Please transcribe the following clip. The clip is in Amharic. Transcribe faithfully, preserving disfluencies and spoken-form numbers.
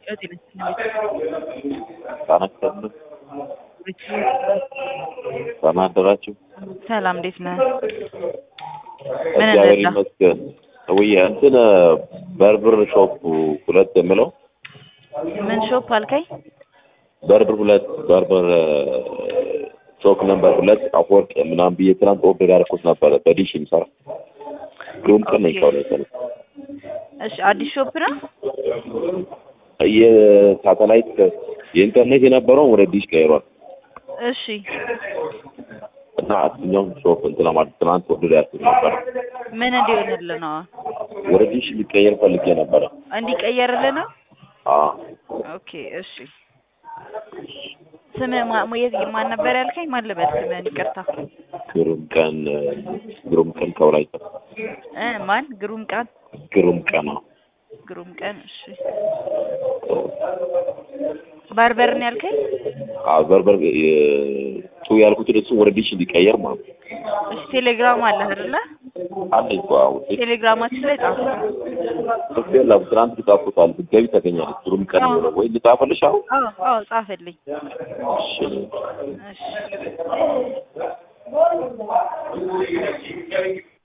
እዚህ ታናከተ ታናደራችሁ ሰላም እንዴት ነህ? ምን እግዚአብሔር እንደዛ ይመስገን። ወይ እንትን በርብር ሾፕ ሁለት የምለው ምን ሾፕ አልከኝ? በርብር ሁለት በርብር ሾፕ ነምበር ሁለት አፎርቅ ምናምን ብዬ ትናንት ኦርደር ያደረኩት ነበር በዲሽ የሚሰራ ግሩም ቀን ነው ይታወቃል። እሺ አዲስ ሾፕ ነው? የሳተላይት የኢንተርኔት የነበረው ወደ ዲሽ ቀይሯል። እሺ እና አጥኛው ሾፕ እንትን ለማለት ትናንት ኦርደር ያደረኩት ነበር። ምን እንዲሆንልህ ነው? ወደ ዲሽ ሊቀየር ፈልጌ ነበር። እንዲቀየርልህ ነው? አዎ ኦኬ እሺ ስምህ ማን ነበር ያልከኝ? ማን ልበል ስምህን? ይቅርታ ግሩም ቀን ግሩም ቀን ከወላይታ እ ማን ግሩም ቀን ግሩም ቀን ነው ግሩም ቀን እሺ ባርበር ነው ያልከኝ? አዎ ባርበር ቱ ያልኩት እሱ ወደ ዲሽ ሊቀየር ማለት ነው። እሺ ቴሌግራም አለ አይደለ? አለኝ ቋው ቴሌግራማችን ላይ ጻፍ። ሶፍትዌር ላይ ትናንት ጻፍኩታል ገቢ ተገኛለች። ግሩም ቀን ነው ወይ ልጻፈልሽ? አዎ አዎ አዎ ጻፈልኝ። እሺ እሺ